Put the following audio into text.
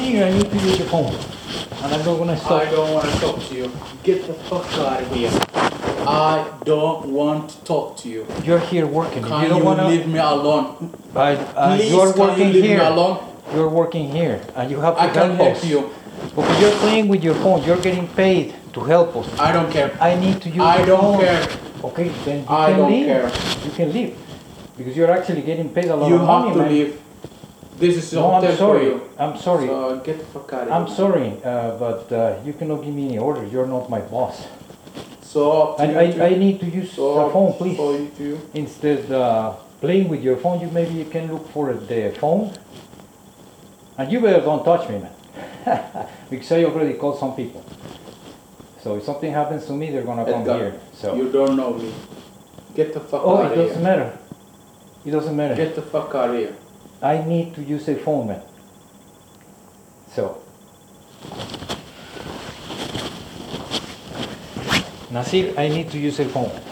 here, I need to use your phone. And I'm not gonna stop. I don't want to talk to you. Get the fuck out of here. I don't want to talk to you. You're here working. Can you don't you wanna, leave me alone? Please, you're can working you leave here. me alone? You're working here, and you have to I can help help us. you. Because you're playing with your phone. You're getting paid to help us. I don't care. I need to use I your don't phone. care. Okay, then you I can don't leave. care. You can leave. Because you're actually getting paid a lot You of money, have to man. leave. This is No, hotel I'm for sorry. you. I'm sorry. So get the fuck out of here. I'm sorry, but you cannot give me any orders. You're not my boss. So And I need to use the phone, please. So you do. Instead playing with your phone, maybe you can look for the phone. And you better don't touch me, man. Because I already called some people. So if something happens to me, they're gonna come Edgar, here. So. you don't know me. Get the fuck Oh, out it of doesn't here. matter. It doesn't matter. Get the fuck out of here. I need to use a phone, man. So. Nasir, I need to use a phone.